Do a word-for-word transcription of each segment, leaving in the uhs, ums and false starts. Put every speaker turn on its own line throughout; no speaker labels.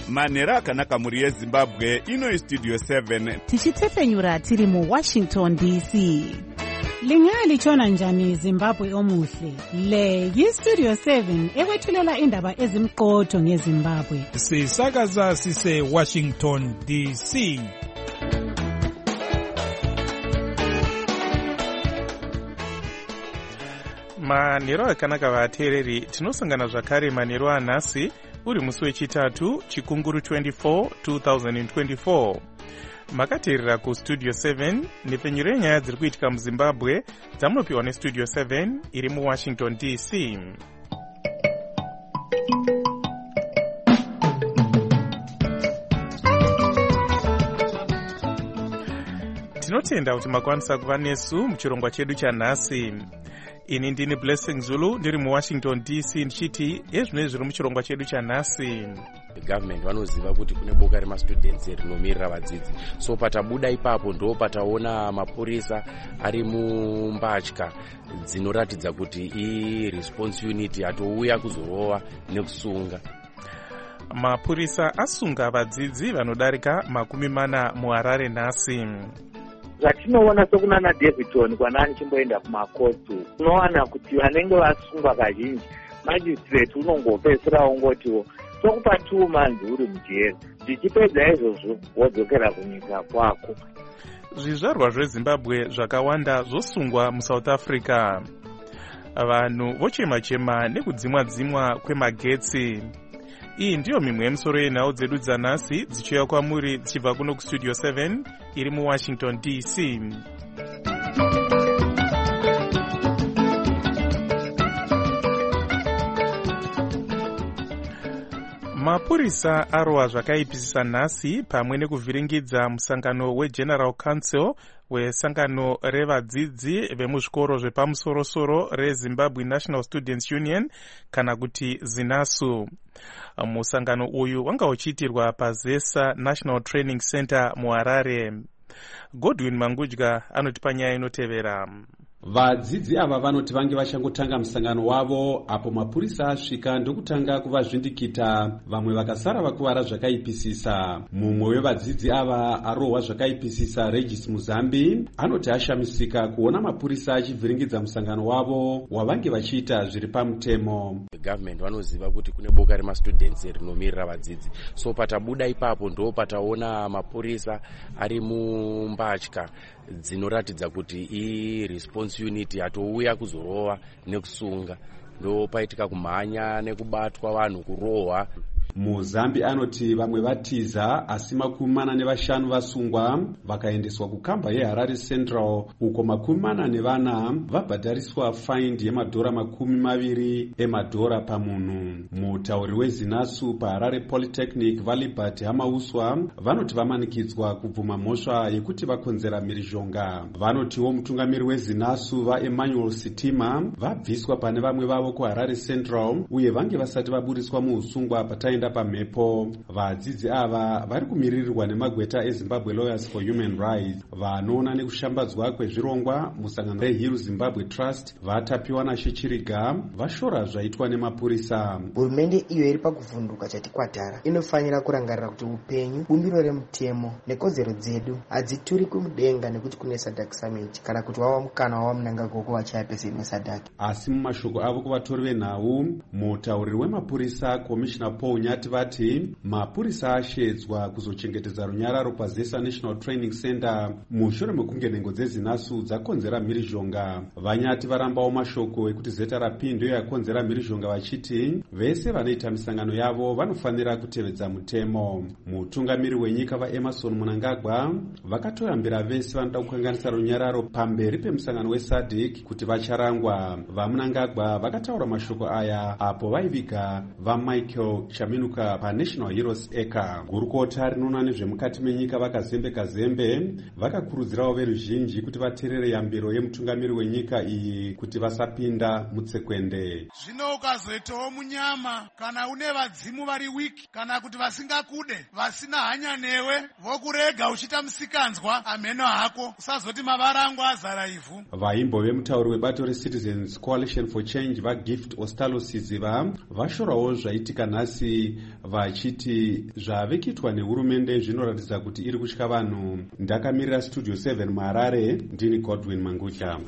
manhero akanaka muri yezimbabwe. Ino Studio seven
tichitefenyura tiri mu Washington D C.
Lingali chona njani Zimbabwe omuhle. Le yi Studio seven ekwethulela indaba ezimqotho ngeZimbabwe.
Sisakaza sise Washington D C. Manhero akanaka vateereri, tinosangana zvakare manhero anhasi uri musi wechitatu chikunguru twenty-four twenty twenty-four. Makateerera ku Studio seven nepfenyuro yenyaya dziri kuitika muZimbabwe dzamunopiwa neStudio seven iri muWashington D C. Tinotenda kuti makwanisa kuva nesu muchirongwa chedu chanhasi. Ini ndini Blessing Zulu ndiri muWashington D C ndichiti ezvinenge zviri muchirongwa chedu chanhasi.
Government vanoziva kuti kune boka remastudents rinomirira vadzidzi, so patabuda ipapo ndo pataona mapurisa ari mumbatya dzinoratidza kuti i-response unit atouya kuzorova nekusunga.
Mapurisa asunga vadzidzi vanodarika makumi mana muHarare nhasi.
Zvatinoona sokunana Davidson kwanani chimboenda kumakotu, unowana kuti vanenge vasungwa kazhinji magistrate unongopedzisira ongotiwo sokupa two months uri mujeri, ndichipedza izvozvo wodzokera kunyika kwako.
Zvizvarwa zveZimbabwe zvakawanda zvosungwa muSouth Africa. Vanhu vochema-chema nekudzimwa-dzimwa kwemagetsi. Iyi ndiyo mimwe yemisoro yenhau dzedu dzanhasi dzichiuya kwamuri dzichibva kuno kuStudio seven iri muWashington D C. Mapurisa arova zvakaipisisa nhasi pamwe nekuvhiringidza musangano weGeneral Council wesangano revadzidzi vemuzvikoro zvepamusoro-soro reZimbabwe National Students Union kana kuti ZINASU. Musangano uyu wanga uchiitirwa paZesa National Training Center muHarare. Godwin Mangudya anotipa nyaya inotevera.
Vadzidzi ava vanoti vange vachangotanga musangano wavo apo mapurisa asvika ndokutanga kuvazvindikita, vamwe vakasara vakuvara zvakaipisisa. Mumwe wevadzidzi ava arohwa zvakaipisisa, Regis Muzambi, anoti ashamisika kuona mapurisa achivhiringidza musangano wavo wavange vachiita zviri pamutemo.
Government vanoziva kuti kune boka remastudents rinomirira vadzidzi, so patabuda ipapo ndo pataona mapurisa ari mumbatya dzinoratidza kuti i-response unit atouya kuzorova nekusunga, ndo paitika kumhanya nekubatwa vanhu kurohwa.
Muzambi anoti vamwe vatiza asi makumi mana nevashanu vasungwa vakaendeswa kukamba yeHarare Central, uko makumi mana nevana vabhadhariswa fine yemadhora makumi maviri emadhora pamunhu. Mutauri weZINASU paHarare Polytechnic Valibert Hamauswa vanoti vamanikidzwa kubvuma mhosva yekuti vakonzera mhirizhonga. Vanotiwo mutungamiri weZINASU vaEmmanuel Sitima vabviswa pane vamwe vavo kuHarare Central uye vange vasati vaburiswa muusungwa pataenda pamhepo. Vadzidzi ava vari kumiririrwa nemagweta eZimbabwe Lawyers for Human Rights. Vanoona nekushambadzwa kwezvirongwa musangano reHill Zimbabwe Trust vatapiwa naShichiriga vashora zvaitwa nemapurisa.
Hurumende iyo iri pakuvhunduka chatikwadhara inofanira kurangarira kuti upenyu, bumbiro remutemo nekodzero dzedu hadzituri kumudenga nekuti kune SADC Summit kana kuti wawa mukana wawa munangagoko vachaya pese ine SADC.
Asi mumashoko avo kuvatori venhau, mutauriri wemapurisa Commissioner Paul Nyati vati mapurisa ashedzwa kuzochengetedza runyararo paZesa National Training Center mushure mekunge nhengo dzeZINASU dzakonzera mhirizhonga. Vanyati varambawo mashoko ekuti Zeta Rapindo yakonzera mhirizhonga vachiti vese vanoita misangano yavo vanofanira kutevedza mutemo. Mutungamiri wenyika vaEmmerson Mnangagwa vakatoyambira vese vanoda kukanganisa runyararo pamberi pemusangano weSADC kuti vacharangwa. VaMnangagwa vakataura mashoko aya apo vaiviga vaMichael Chaminuka paNational Heroes Eka. Gurukota rinoona nezvemukati menyika vakazembe zembe vakakurudzirawo veruzhinji kuti vateerere yambiro yemutungamiri wenyika iyi kuti vasapinda mutsekwende.
Zvino ukazoitawo munyama kana une vadzimu vari wiki kana kuti vasingakude vasina hanya newe vokurega uchita musikanzwa ameno hako usazoti mavarangu azara ivhu.
Vaimbo vemutauri webato reCitizens Coalition for Change vaGift Ostalo Siziva vashorawo zvaitika nhasi pasi vachiti zvave kuitwa nehurumende zvinoratidza kuti iri kutya vanhu. Ndakamirira Studio seven muHarare, ndini Godwin Mangutya.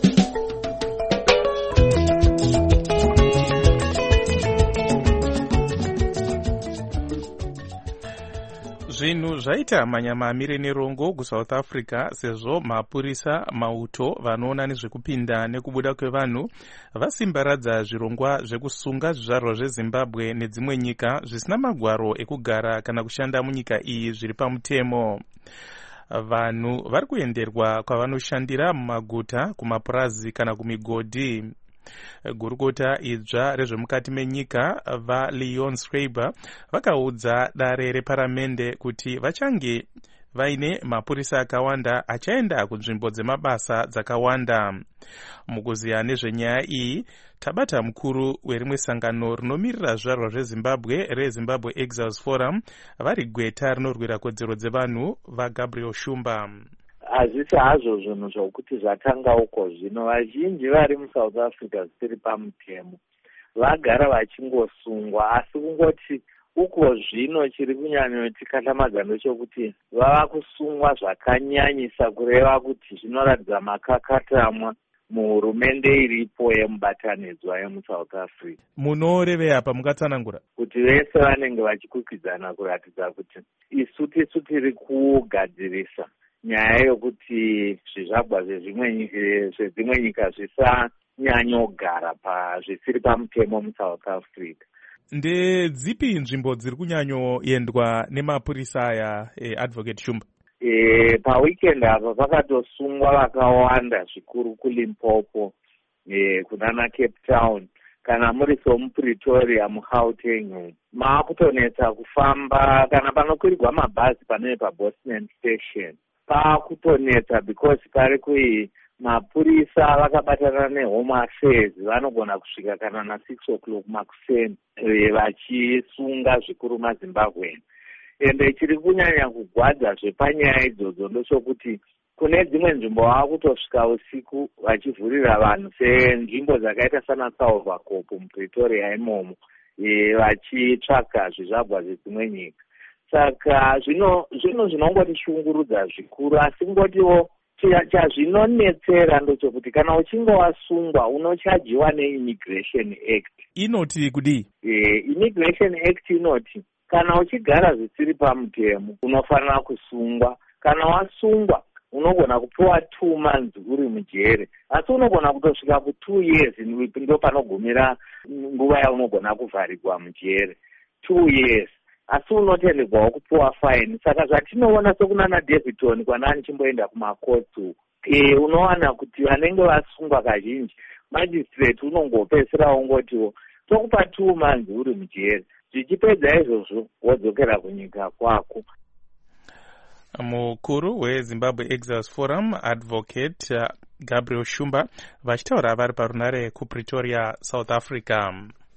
Zvinhu zvaita manyamamire nerongo kuSouth Africa sezvo mapurisa mauto vanoona nezvekupinda nekubuda kwevanhu vasimbaradza zvirongwa zvekusunga zvizvarwa zveZimbabwe nedzimwe nyika zvisina magwaro ekugara kana kushanda munyika iyi zviri pamutemo. Vanhu vari kuenderwa kwavanoshandira mumaguta, kumapurazi kana kumigodhi. Gurukota idzva rezvemukati menyika vaLeon Schreiber vakaudza dare reparamende kuti vachange vaine mapurisa akawanda achaenda kunzvimbo dzemabasa dzakawanda. Mukuziya nezvenyaya iyi, tabata mukuru werimwe sangano rinomirira zvizvarwa zveZimbabwe reZimbabwe Exiles Forum vari gweta rinorwira kodzero dzevanhu vaGabriel Shumba.
Hazvisi hazvo zvinhu zvokuti zvatanga uko zvino, vazhinji vari muSouth Africa zvisiri pamutemo vagara vachingosungwa, asi kungoti uko zvino chiri kunyanyotikatamaga ndechokuti vava kusungwa zvakanyanyisa kureva kuti zvinoratidza makakatamwa muhurumende iripo yemubatanidzwa yemuSouth Africa.
Munorevei apa mukatsanangura? Kuti
vese vanenge vachikwikwidzana kuratidza kuti isu tisu tiri kugadzirisa nyaya yokuti zvizvagwa zvezvimwe nyika zvisanyanyogara pazvisiri pamutemo muSouth Africa.
Ndedzipi nzvimbo dziri kunyanyoendwa nemapurisa aya, eh, Advocate Shumba?
E, paweekend apa pakatosungwa vakawanda zvikuru kuLimpopo, e, kunana Cape Town, kana muri somuPretoria muGauteng maakutonetsa kufamba kana panokwirirwa mabhazi panenge paBoston Station. Paakutonetsa because pari kui mapurisa vakabatana neHome Affairs vanogona kusvika kana na six o'clock makuseni vachisunga zvikuru maZimbabwe. Ende chiri kunyanya kugwadza zvepanyaya idzodzo ndochokuti kune dzimwe nzvimbo vakutosvika usiku vachivhurira vanhu senzvimbo dzakaita sana Salvacopo muPretoria imomo, e, vachitsvaga zvizvagwa zvezimwe nyika. Saka zvino zvino zvinongotishungurudza zvikuru, asi ngotiwo chazvinonetsera ndochokuti kana uchinge wasungwa unochajiwa neImmigration Act.
Inoti kudii?
E, Immigration Act inoti kana uchigara zvisiri pamutemo unofanira kusungwa. Kana wasungwa unogona kupiwa two months uri mujere, asi unogona kutosvika ku two years ndo panogumira nguva yaunogona kuvharirwa mujere, two years. Asi unotenderwawo kupiwa fine. Saka zvatinoona sokunana Davidson kwanani chimboenda kumakotsi, e, unowana kuti vanenge vasungwa kazhinji magistrate unongopedzisira ungotiwo tokupa two months uri mujere, zvichipedza izvozvo wodzokera kunyika kwako.
Mukuru weZimbabwe Exiles Forum Advocate uh, Gabriel Shumba vachitaura vari parunare kuPretoria, South Africa.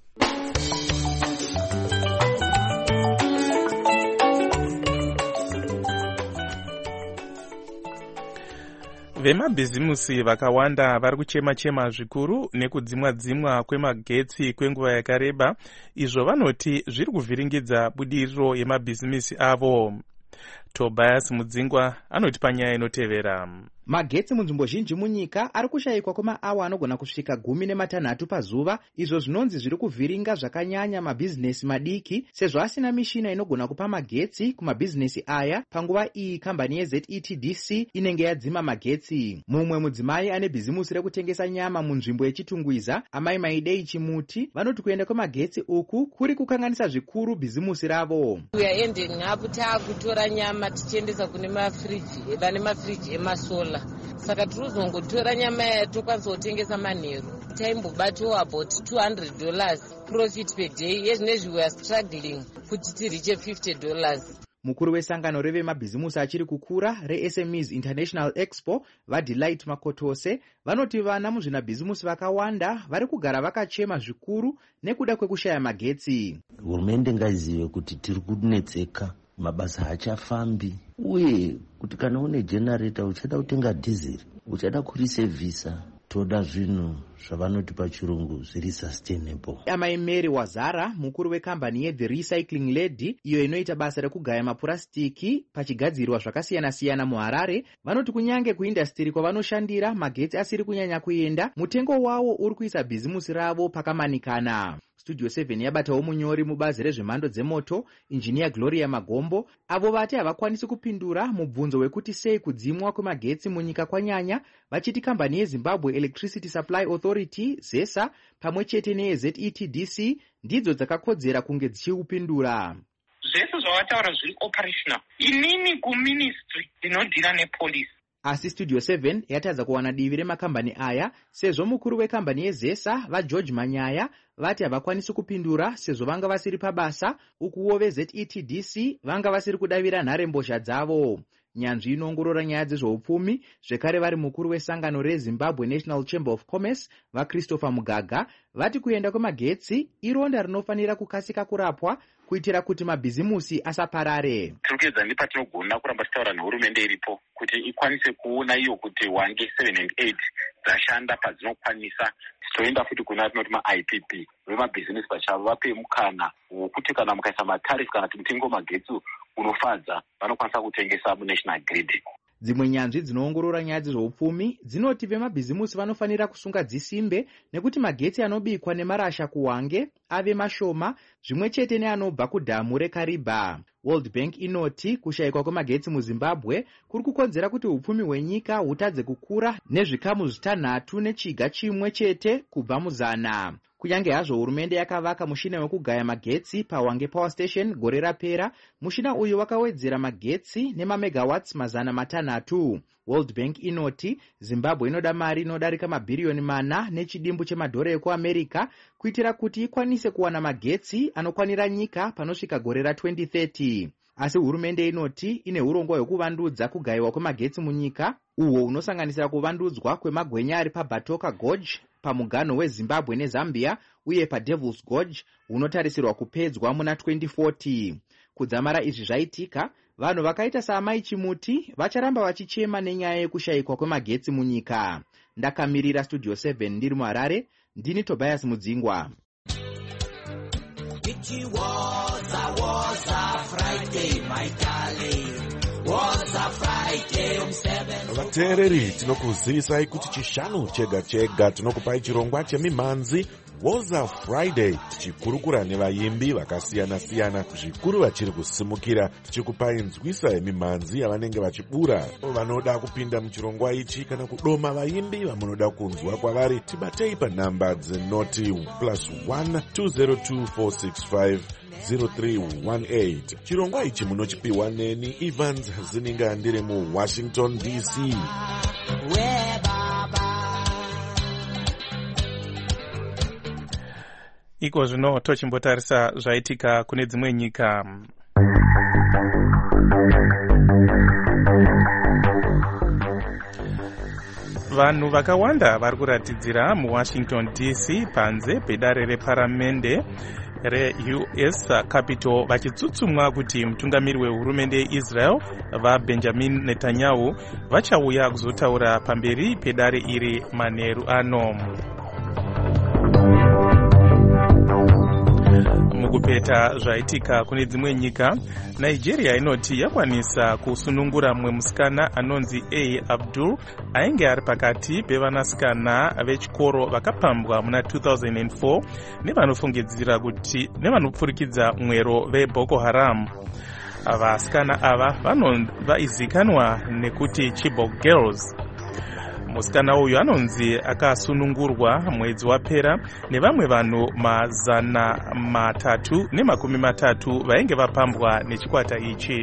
Vemabhizimusi vakawanda vari kuchema-chema zvikuru nekudzimwa-dzimwa kwemagetsi kwenguva yakareba, izvo vanoti zviri kuvhiringidza budiriro yemabhizimisi avo. Tobias Mudzingwa anoti panyaya inotevera.
Magetsi munzvimbo zhinji munyika ari kushayikwa kwemaawa anogona kusvika gumi nematanhatu pazuva, izvo zvinonzi zviri kuvhiringa zvakanyanya mabhizinesi madiki sezvo asina mishina inogona kupa magetsi kumabhizinesi aya. Panguva iyi kambani yeZ E T D C inenge yadzima magetsi. Mumwe mudzimai ane bhizimusi rekutengesa nyama munzvimbo yechitungwiza, Amai Maidei Chimuti, vanoti kuenda kwemagetsi uku kuri kukanganisa zvikuru bhizimusi ravo.
We are ending up takutora nyama tichiendesa kune mafriji, vane mafriji emasola. Saka tiri kuzongotora nyama yatokwanisa kutengesa manheru taimbobatiwo about two hundred dollars profit per day. Yezvinezvi we are struggling kuti tiriche fifty dollars.
Mukuru wesangano revemabhizimusi achiri kukura reS M Es International Expo vaDelight Makotose vanoti vana muzvinabhizimusi vakawanda vari kugara vakachema zvikuru nekuda kwekushaya magetsi.
Hurumende ngaizive kuti tiri kunetseka, mabasa hachafambi, uye kuti kana une generator uchada kutenga diesel, uchada kurisevhisa, toda zvinhu zvavanoti pachirungu zviri sustainable.
Amai Mary Wazara, mukuru wekambani yeThe Recycling Lady, iyo inoita basa rekugaya mapurasitiki pachigadzirwa zvakasiyana-siyana muHarare, vanoti kunyange kuindastiri kwavanoshandira magetsi asiri kunyanya kuenda, mutengo wavo uri kuisa bhizimusi ravo pakamanikana. Studio seven yabatawo munyori mubazi rezvemhando dzemoto, injiniya Gloria Magombo, avo vati havakwanisi kupindura mubvunzo wekuti sei kudzimwa kwemagetsi munyika kwanyanya, vachiti kambani yeZimbabwe Electricity Supply Authority ZESA pamwe chete neyeZ E T D C ndidzo dzakakodzera kunge dzichiupindura.
Zvese zvavataura zviri operational. Inini kuministry inodhira nepolisi.
Asi Studio seven yatadza kuwana divi remakambani aya, sezvo mukuru wekambani yeZESA vaGeorge Manyaya vati havakwanisi kupindura sezvo vanga vasiri pabasa, ukuwo veZ E T D C vanga vasiri kudavira nharembozha dzavo. Nyanzvi inoongorora nyaya dzezveupfumi zvekare vari mukuru wesangano reZimbabwe National Chamber of Commerce vaChristopher Mugaga vati kuenda kwemagetsi ironda rinofanira kukasika kurapwa kuitira kuti mabhizimusi asaparare.
Tiri kuedza nepatinogona kuramba tichitaura nehurumende iripo kuti ikwanise kuona iyo kuti wange seven and eight dzashanda padzinokwanisa. Toenda futi kuna tinoti ma-I P P vemabhizinesi pachavo vape mukana wokuti kana mukaisa matarifu kana kuti mutengo magetsi unofadza vanokwanisa kutengesa munational grid.
Dzimwe nyanzvi dzinoongorora nyaya dzezveupfumi dzinoti vemabhizimusi vanofanira kusunga dzisimbe nekuti magetsi anobikwa nemarasha kuwange ave mashoma, zvimwe chete neanobva kudhamu reKariba. World Bank inoti kushayikwa kwemagetsi muZimbabwe kuri kukonzera kuti upfumi hwenyika hutadze kukura nezvikamu zvitanhatu nechiga chimwe chete kubva muzana. Kunyange hazvo hurumende yakavaka mushina wekugaya magetsi paWange Power Station gore rapera, mushina uyu wakawedzera magetsi nemamegawatts mazana matanhatu. World Bank inoti Zimbabwe inoda mari inodarika mabhiriyoni mana nechidimbu chemadhora ekuAmerica kuitira kuti ikwanise kuwana magetsi anokwanira nyika panosvika gore ra-twenty thirty. Asi hurumende inoti ine urongwa hwekuvandudza kugayiwa kwemagetsi munyika, uhwo unosanganisira kuvandudzwa kwemagwenya ari paBatoka Gorge pamuganho weZimbabwe neZambia uye paDevil's Gorge unotarisirwa kupedzwa muna twenty forty. Kudzamara izvi zvaitika, vanhu vakaita saamai Chimuti vacharamba vachichema nenyaya yekushayikwa kwemagetsi munyika. Ndakamirira Studio seven ndiri muHarare, ndini Tobias Mudzingwa.
Vateereri, tinokuzivisai kuti chishanu chega chega tinokupai chirongwa chemimhanzi Woza Friday, tichikurukura nevaimbi vakasiyana-siyana, zvikuru vachiri kusimukira, tichikupai nzwisa yemimhanzi yavanenge vachibura. Vanoda kupinda muchirongwa ichi kana kudoma vaimbi vamunoda kunzwa kwavari, tibatei panhamba dzenoti plus one two zero two four six five zero three one eight. Chirongwa ichi munochipiwa neni Evans Zininga ndiri muWashington D C.
Iko zvino tochimbotarisa zvaitika kune dzimwe nyika. Vanhu vakawanda vari kuratidzira muWashington D C panze pedare reparamende reU S Capitol vachitsutsumwa kuti mutungamiri wehurumende yeIsrael vaBenjamin Netanyahu vachauya kuzotaura pamberi pedare iri manheru ano. Mukupeta zvaitika kune dzimwe nyika, Nigeria inoti yakwanisa kusunungura mumwe musikana anonzi A. Abdul ainge ari pakati pevanasikana vechikoro vakapambwa muna two thousand four nevanofungidzira kuti nevanopfurikidza mwero veBoko Haram. Vasikana ava vaizikanwa nekuti Chibok Girls. Musikana uyu anonzi akasunungurwa mwedzi wapera nevamwe vanhu mazana matatu nemakumi matatu vainge vapambwa nechikwata ichi.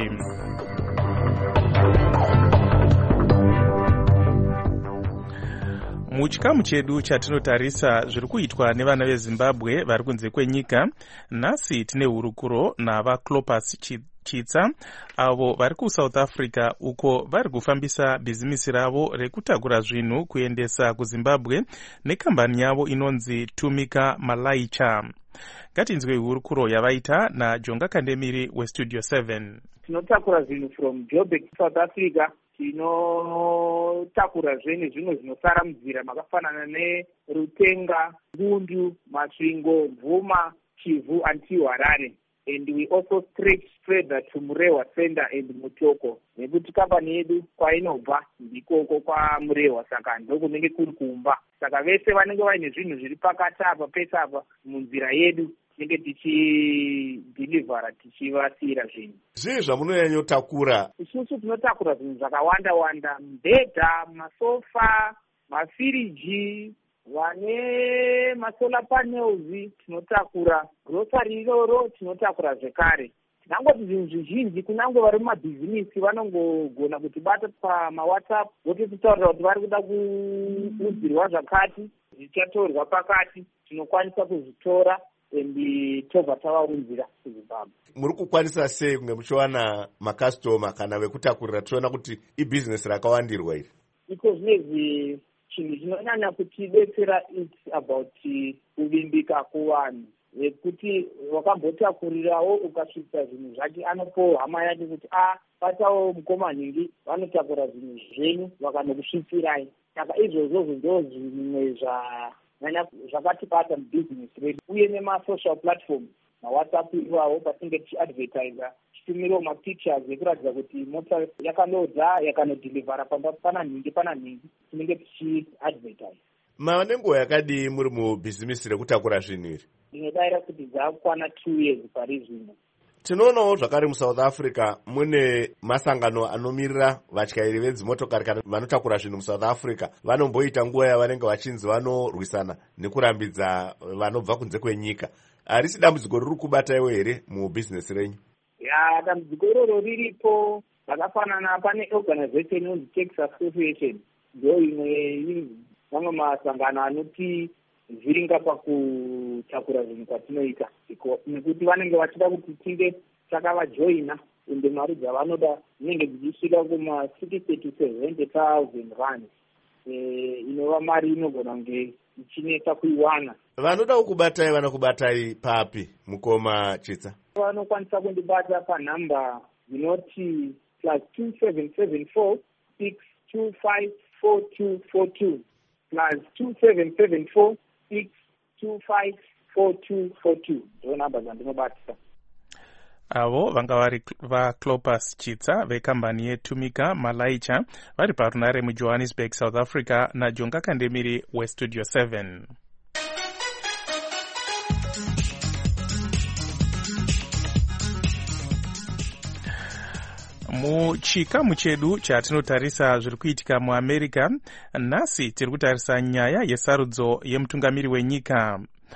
Muchikamu chedu chatinotarisa zviri kuitwa nevana veZimbabwe vari kunze kwenyika, nhasi tine hurukuro navaClopas Chitsa avo vari kuSouth Africa uko vari kufambisa bhizimisi ravo rekutakura zvinhu kuendesa kuZimbabwe nekambani yavo inonzi Tumika Malaicha. Ngatinzwe hurukuro yavaita naJonga Kandemiri weStudio seven.
Tinotakura zvinhu from Joburg, South Africa tinotakurazve nezvimwe zvinosara munzira makafanana nerutenga, bundu, masvingo, bvuma, chivhu until Harare. And we also stretch further to Murewa Center and Mutoko. Nekuti kambani yedu kwainobva ndikoko kwa Murewa, saka ndokunenge kuri kumba. Saka vese vanenge vaine zvinhu zviri pakati apa pese apa munzira yedu tinenge tichidhilivhara tichivasiyira zvinhu.
Zvii zvamunonyanyotakura?
Isusu tinotakura zvinhu zvakawanda wanda, mibhedha, masofa, mafiriji, vane masolar panels tinotakura, grocery iroro tinotakura zvekare. Tinangoti zvinhu zvizhinji kunyange vari mumabhizinisi vanongogona kutibata pamawhatsapp vototitaurira kuti vari kuda kuudzirwa zvakati zvichatorwa pakati, tinokwanisa kuzvitora endi tobva tavaunzira kuZimbabwe.
Muri kukwanisa sei kunge muchiwana makastoma kana vekutakurira? Tiona kuti ibhizinesi rakawandirwa iri.
Iko zvinezvi chinhu chinonyanya kutidetsera it's about kuvimbika kuvanhu, vekuti wakambotakurirawo ukasvitsa zvinhu zvake anopo hama yake kuti a patawo mukomaningi vanotakura zvinhu zvenyu vakanokusvitsirai. Saka izvozvo ndo zvimwe zvanyanya zvakatibata mubhizinesi redu, uye nemasocial platform, mawhatsapp iwawo patinenge tichiadvertisa titumirawo mapictures ekuratidza kuti mota yakanodza yakanodhilivhara pamba pana nhingi pana nhingi, tinenge tichiadvertisa.
Mava nenguva yakadii muri mubhizinesi rekutakura zvinhu iri?
Ndinodayira kuti dzakukwana two years pari zvino.
Tinoonawo zvakare muSouth Africa mune masangano anomirira vatyairi vedzimotokari kana vanotakura zvinhu muSouth Africa. Vanomboita nguva yavanenge vachinzi vanorwisana nekurambidza vanobva kunze kwenyika. Harisi dambudziko riri kubataiwo here mubhizinesi renyu?
Ya, dambudziko iroro riripo. Zvakafanana pane organization inonzi Tax Association, ndo imwe mamwe masangano anoti vhiringa pakutakura zvinhu kwatinoita, nekuti vanenge vachida kuti tinge takavajoina, ende mari dzavanoda dzinenge dzichisvika kuma sixty to seventy thousand rand, inova mari inogona kunge ichinetsa kuiwana.
Vanoda kukubatai vanokubatai papi, mukoma Chitsa?
Vanokwanisa kundibata panhamba dzinoti plus two seven seven four six two five four two four two plus two seven seven four six two five four two four two. Ndo namba dzandinobatisa.
Avo vanga vari vaClopas Chitsa vekambani yeTumika Malaicha vari parunare muJohannesburg, South Africa, naJonga Kandemiri weStudio seven. Muchikamu chedu chatinotarisa zviri kuitika muAmerica, nhasi tiri kutarisa nyaya yesarudzo yemutungamiri wenyika.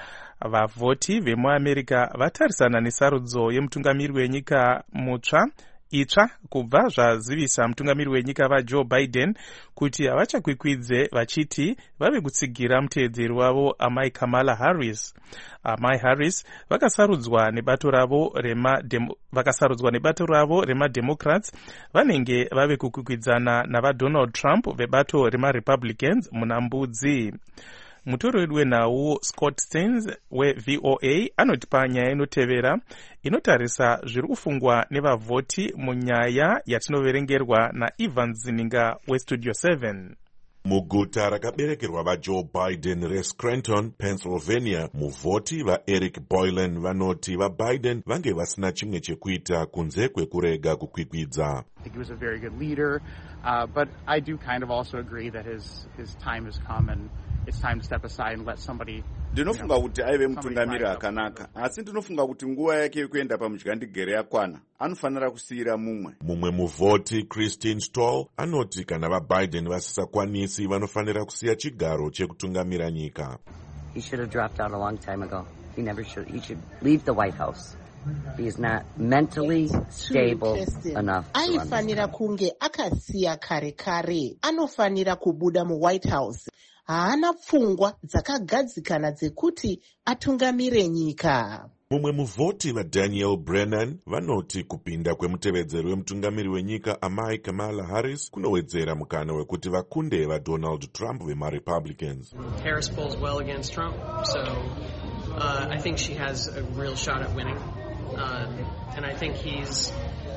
Vavhoti vemuAmerica vatarisana nesarudzo yemutungamiri wenyika mutsva itsva kubva zvazivisa mutungamiri wenyika vaJoe Biden kuti havachakwikwidze vachiti vave kutsigira muteedzeri wavo amai Kamala Harris. Amai Harris vakasarudzwa nebato ravo rema vakasarudzwa nebato ravo remademocrats vanenge vave kukwikwidzana navaDonald Trump vebato remaRepublicans muna mbudzi. Mutori wedu wenhau Scott Stearns weV O A anoti panyaya inotevera inotarisa zviri kufungwa nevavhoti munyaya yatinoverengerwa naIvan Zininga weStudio seven.
Muguta rakaberekerwa vaJoe Biden reScranton, Pennsylvania, muvhoti vaEric Boylan vanoti vaBiden vange vasina chimwe chekuita kunze kwekurega kukwikwidza.
I think he was a very good leader, uh, but I do kind of also agree that his his time has come and it's time to step aside and let somebody.
Ndinofunga kuti aive mutungamiri akanaka, asi ndinofunga kuti nguva yake yekuenda pamudyandegere yakwana. Anofanira kusiyira mumwe.
Mumwe muvhoti Christine Stoll anoti kana vaBiden vasisakwanisi vanofanira kusiya chigaro chekutungamira nyika.
He should have dropped out a long time ago. He never should. He should leave the White House. He is not mentally stable enough.
Aifanira kunge akasiya kare kare. Anofanira kubuda mu White House. Haana pfungwa dzakagadzikana dzekuti atungamire nyika.
Mumwe muvhoti vaDaniel Brennan vanoti kupinda kwemutevedzeri wemutungamiri wenyika amai Kamala Harris kunowedzera mukana wekuti vakunde vaDonald Trump vemaRepublicans.
Harris polls well against Trump, so uh, I think she has a real shot at winning. Uh, and I think he's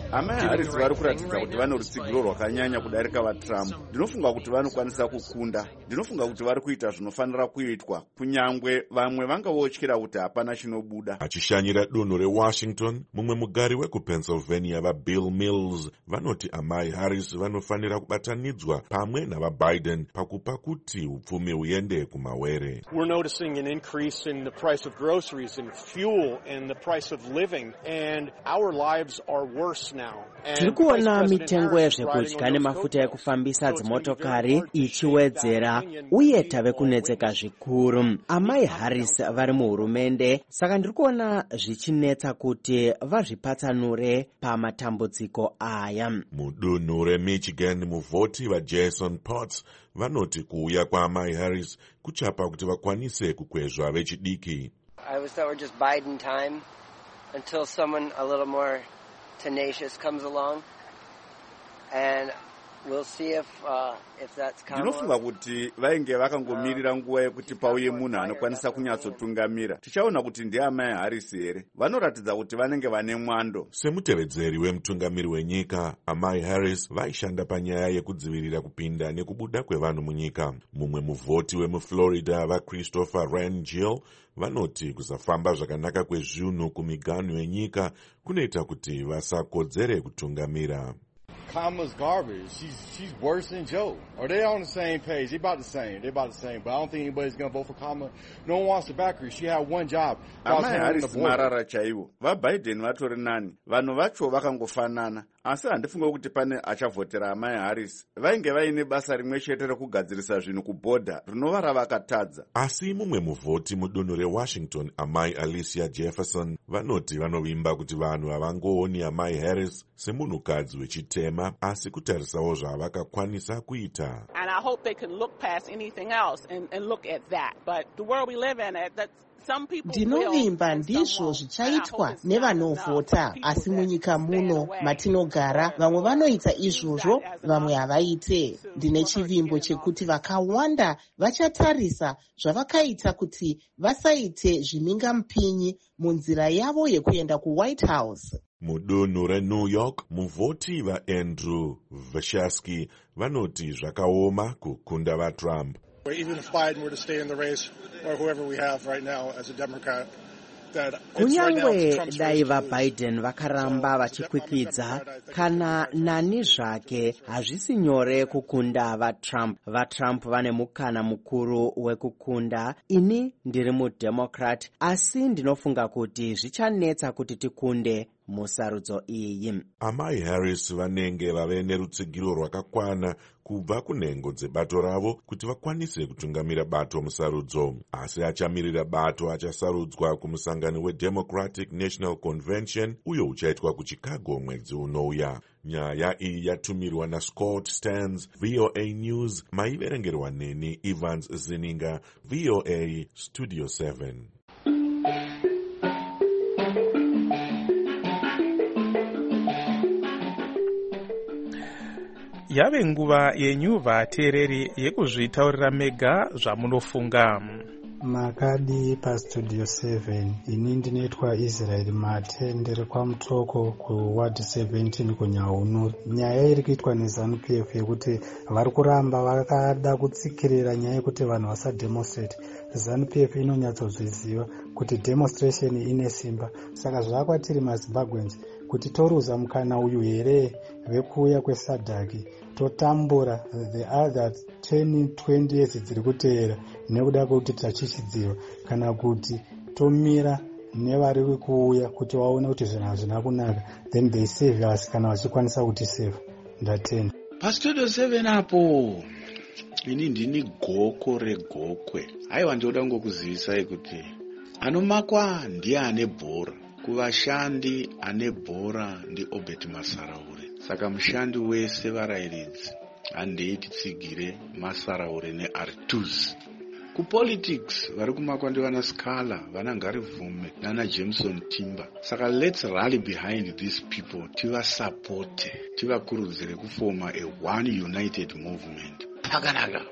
amai Harris vari kuratidza kuti vane rutsigiro rwakanyanya kudarika vaTrump. Ndinofunga kuti vanokwanisa kukunda. Ndinofunga kuti vari kuita zvinofanira kuitwa, kunyangwe vamwe vangavotyira kuti hapana chinobuda.
Achishanyira dunhu reWashington, mumwe mugari wekuPennsylvania vaBill Mills vanoti amai Harris vanofanira kubatanidzwa pamwe navaBiden pakupa kuti upfumi huende kumawere.
We're noticing an increase in the price of groceries and fuel and the price of living, and our lives are worse now.
Tiri kuona mitengo yezvekudya nemafuta ekufambisa dzimotokari ichiwedzera uye tave kunetseka zvikuru. Amai Harris vari muhurumende, saka ndiri kuona zvichinetsa kuti vazvipatsanure pamatambudziko aya.
Mudunhu reMichigan, muvhoti vaJason Potts vanoti kuuya kwaamai Harris kuchapa kuti vakwanise kukwezva vechidiki.
I was thought we're just biding time until someone a little more tenacious comes along, and we'll see if uh, if that's Kamala.
Ndinofunga kuti vainge vakangomirira nguva yekuti pauye munhu anokwanisa kunyatsotungamira. Tichaona kuti ndiye amai Harris here. Vanoratidza kuti vanenge vane mwando.
Semutevedzeri wemutungamiri wenyika, amai Harris vaishanda panyaya yekudzivirira kupinda nekubuda kwevanhu munyika. Mumwe muvhoti wemuFlorida vaChristopher Wren Gill vanoti kusafamba zvakanaka kwezvinhu kumiganhu yenyika kunoita kuti vasakodzere kutungamira.
Kamala's garbage. She's she's worse than Joe. Or they on the same page. They about the same. They about the same. But I don't think anybody's going to vote for Kamala. No one wants to back her. She had one job.
Amai Harris marara chaivo. VaBiden vatori nani. Vanhu vacho vakangofanana. Asi handifunga kuti pane achavhotera amai Harris. Vainge vaine basa rimwe chete rekugadzirisa zvinhu kubhodha rinova ravakatadza.
Asi mumwe muvhoti mudunhu reWashington, amai Alicia Jefferson, vanoti vanovimba kuti vanhu havangooni amai Harris semunhukadzi wechitema asi kutarisawo zvavakakwanisa kuita.
And I hope they can look past anything else and, and look at that. But the world we live in, that's
ndinovimba ndizvo zvichaitwa nevanovhota, asi munyika muno matinogara vamwe vanoita izvozvo vamwe havaite. Ndine chivimbo chekuti vakawanda vachatarisa zvavakaita kuti vasaite zvimingamupinyi munzira yavo yekuenda kuWhite House.
Mudunhu reNew York, muvhoti vaAndrew Vashasky vanoti zvakaoma kukunda vaTrump.
Even if Biden were to stay in the race, or whoever we have right now as a Democrat,
kunyangwe dai vaBiden vakaramba vachikwikidza, kana nani zvake hazvisi nyore kukunda vaTrump. VaTrump vane mukana mukuru wekukunda. Ini ndiri muDemocrat, asi ndinofunga kuti zvichanetsa kuti tikunde musarudzo iyi.
Amai Harris vanenge vave nerutsigiro rwakakwana kubva kunhengo dzebato ravo kuti vakwanise kutungamira bato musarudzo. Asi achamirira bato achasarudzwa kumusangano weDemocratic National Convention uyo uchaitwa kuChicago mwedzi unouya. Nyaya iyi yatumirwa naScott Stearns, V O A News, maiverengerwa neni Evans Zininga, V O A Studio seven.
Yave nguva yenyu vateereri yekuzvitaurira mega zvamunofunga.
Makadi paStudio seven. Ini ndinoitwa Israel Mate, ndiri kwamutoko kuward seventeen kuNyaunu. Nyaya iri kuitwa neZANU-P F yekuti vari kuramba vakada kutsikirira nyaya yekuti vanhu vasademonstrate. ZANU-P F inonyatsozviziva kuti demonstration ine simba. Saka zvavakwatiri maZimbabweans kuti toruza mukana uyu here vekuuya kwesadhaki totambura the other ten twenty years dziri kuteera nekuda kwekuti tachichidziva, kana kuti tomira nevari kuuya kuti vaone kuti zvinhu hazvina kunaka, then they save us kana vachikwanisa kuti save. Ndatenda
paStudio seven apo. Ini ndini goko regokwe. Haiwa ndoda ngokuzivisa kuti anomakwa ndiye ane bhora. Kuvashandi ane bhora ndi Obert Masaraure. Saka mushandi wese varairidzi handeiti tsigire Masaraure neArtus. Kupolitics vari kumakwa ndi vana Scala, vana Ngarivume nana Jameson Timber. Saka let's rally behind these people, tivasapote, tivakurudzire kufoma a one united movement. Pakanaka.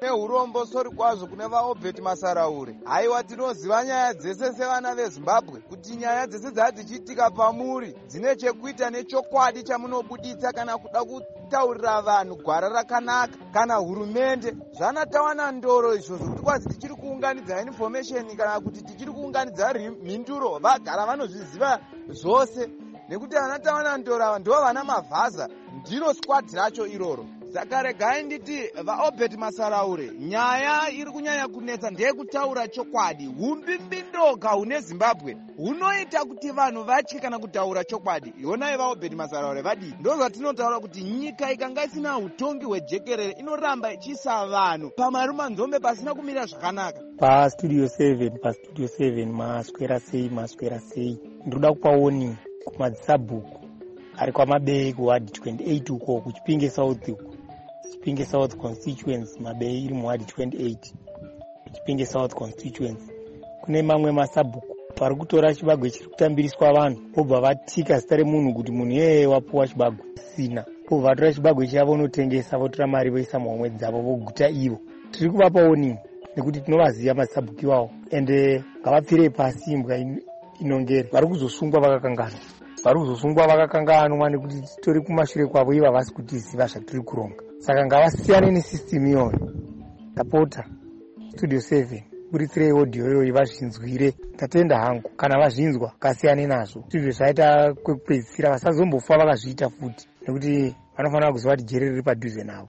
neurombo sori kwazvo kune vaobert masaraure. Haiwa, tinoziva nyaya dzese sevana vezimbabwe kuti nyaya dzese dzatichiitika pamuri dzine chekuita nechokwadi chamunobuditsa kana kuda kutaurira vanhu gwara rakanaka kana hurumende. Zvanatawana ndoro izvo zvokuti kwazi tichiri kuunganidza information kana kuti tichiri kuunganidza mhinduro, vagara vanozviziva zvose nekuti vanatawana ndoro ava ndivo vana mavhaza, ndiro squad racho iroro. Saka regai nditi vaobert masaraure, nyaya iri kunyanya kunetsa ndeyekutaura chokwadi. Umbimbindoga hune Zimbabwe hunoita kuti vanhu vatye kana kutaura chokwadi. Yonai vaobert masaraure vadii? Ndo zvatinotaura kuti nyika ikanga isina utongi hwejekerere inoramba ichiisa vanhu pamarumanzombe pasina kumira zvakanaka.
pastudio seven pastudio seven maswera sei maswera sei ndoda kupa warning kumadzisabhuku ari kwamabei kuward twenty-eight uko kuchipinge south uko chipinge south constituency, mabei iri muward twenty-eight chipinge south constituency. Kune mamwe masabhuku pari kutora chibagwe chiri kutambiriswa vanhu pobva vatika zita remunhu kuti munhu iyeye wapuwa chibagwe sina, pobva vatora chibagwe chavo vonotengesa votora mari voisa muhomwe dzavo voguta ivo. Tiri kuvapa warning nekuti tinovaziva masabhuku iwawo ende ngavapfire pasi imbwa inongere. Vari kuzosungwa vakakangana, vari kuzosungwa vakakanganwa nekuti titori kumashure kwavo ivo havasi kutiziva zvatiri kuronga. Saka ngavasiyane nesystem iyoyo. Tapota studio seven buritsirei audio iyoyo vazvinzwire. Tatenda hangu kana vazvinzwa kasiyane nazvo. Studio zvaita kwekupedzisira vasazombofa vakazviita futi nekuti vanofanira kuziva kuti jeri riri padhuze navo.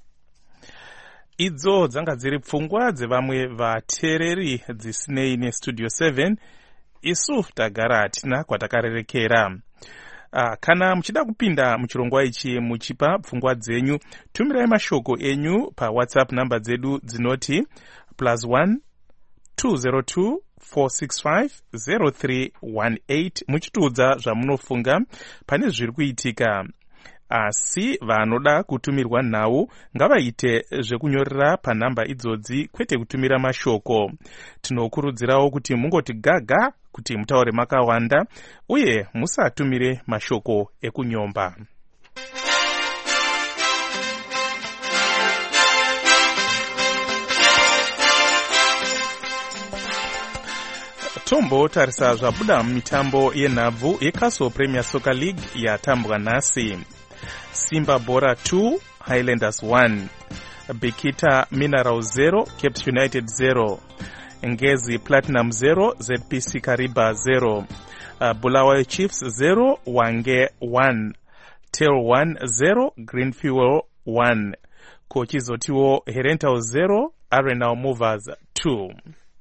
Idzo dzanga dziri pfungwa dzevamwe vateereri dzisinei nestudio seven. Isu tagara hatina kwatakarerekera. Uh, kana muchida kupinda muchirongwa ichi muchipa pfungwa dzenyu, tumirai mashoko enyu pa WhatsApp namba dzedu dzinoti plus one two zero two four six five zero three one eight muchitiudza zvamunofunga pane zviri kuitika. Asi vanoda kutumirwa nhau ngavaite zvekunyorera panhamba idzodzi kwete kutumira mashoko. Tinokurudzirawo kuti mungoti gaga kuti mutaure makawanda uye musatumire mashoko ekunyomba. Tombo tarisa zvabuda mitambo yenhabvu yeCastle Premier Soccer League yatambwa nhasi. Simba Bora two, Highlanders one. Bikita Mineral zero, Cape United zero. Ngezi Platinum zero, Z P C Kariba zero. Uh, Bulawayo Chiefs zero, Wange one. Tail one zero, Green Fuel one. Kochizotiwo Herentau zero, Arenal Movers two.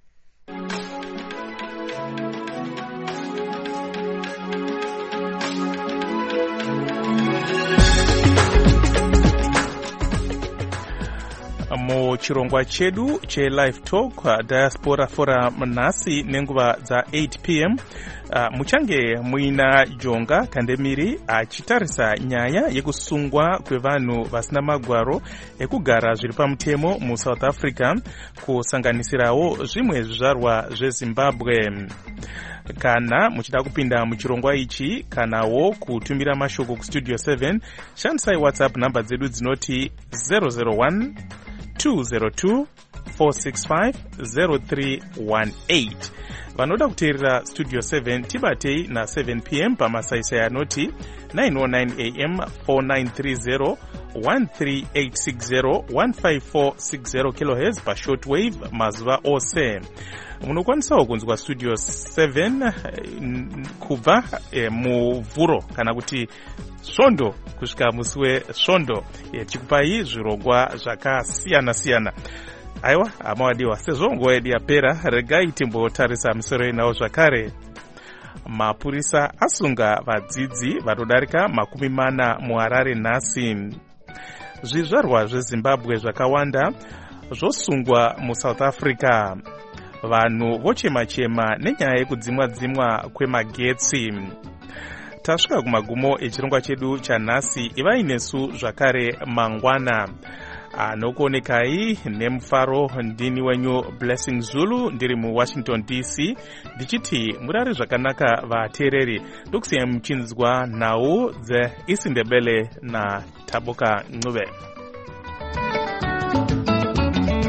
Muchirongwa chedu che live talk uh, diaspora forum nhasi nenguva dza eight p m uh, muchange muina Jonga Kandemiri achitarisa uh, nyaya yekusungwa kwevanhu vasina magwaro ekugara zviri pamutemo mu South Africa kusanganisirawo zvimwe zvizvarwa zveZimbabwe. Kana muchida kupinda muchirongwa ichi kanawo kutumira mashoko ku studio seven, shandisai WhatsApp namba dzedu dzinoti zero zero one two zero two four six five zero three one eight. Vanoda kuteerera studio seven tibatei na seven p m pamasaisai anoti nine oh nine a m four nine three zero one three eight six zero one five four six zero kilohertz pa shortwave mazuva ose. Munokwanisawo kunzwa studio seven kubva e, muvhuro kana kuti svondo kusvika musi wesvondo tichikupai zvirongwa zvakasiyana siyana. Aiwa amawadiwa, sezvo nguva yedu yapera, regai timbotarisa misoro inawo zvakare. Mapurisa asunga vadzidzi vanodarika makumi mana muHarare nhasi. Zvizvarwa zveZimbabwe zvakawanda zvosungwa muSouth Africa. Vanhu vochema-chema nenyaya yekudzimwa dzimwa kwemagetsi. Tasvika kumagumo echirongwa chedu chanhasi, ivai nesu zvakare mangwana. Anokuonekai nemufaro ndini wenyu Blessing Zulu ndiri muWashington D C ndichiti murare zvakanaka vateereri. Ndokusiyai muchinzwa nhau dzeIsindebele naTaboka Ncube.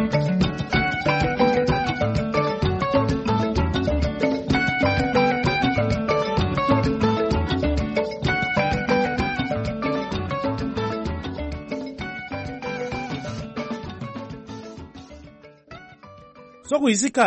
sokuyisikhathi